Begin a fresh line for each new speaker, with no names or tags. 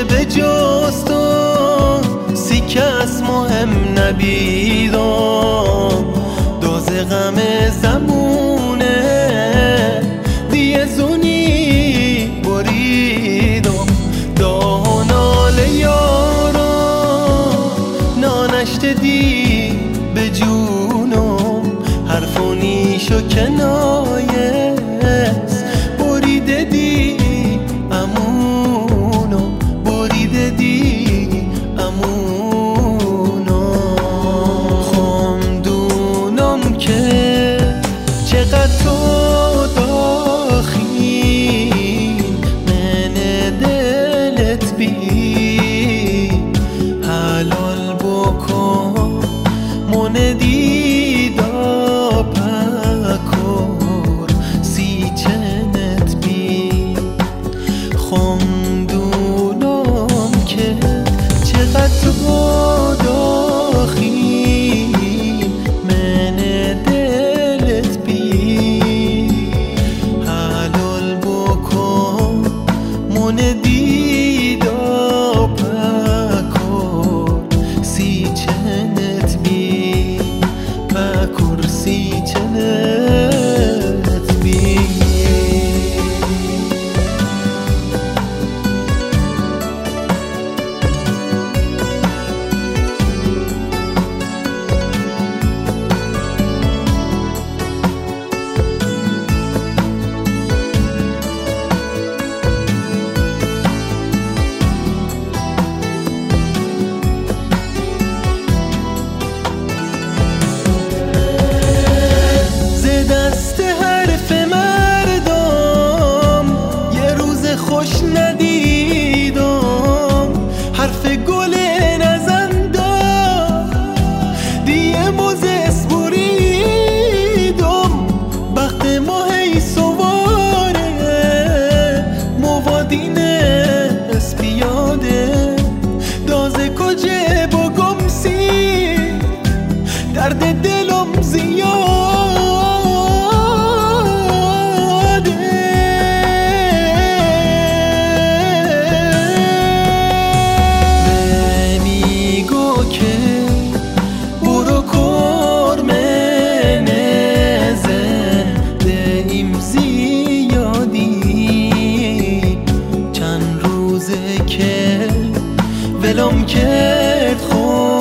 به جز تو سی کس مهم نبیدم دوز غم زمونه دیه زونی بریدم دانال یارو نانشت دی به جونم حرفونیش و کنایست بریده دی امونو بریده دی امونو خمدونم که چقدر تو داخی من دلت بی حلال بکن من دیدا پکر سی چنت بی خمدونم که چقدر تو داخی من دلت بی حلال بکن من دیدا پکر سی چنت بی پکر سی چنت بی خوش ندیدم حرف گل نزندم دیه موزس بریدم بخت ماهی سواره موادین اسپیاده دازه کجه بگم سی درد دلم زیاد ولم کرد خود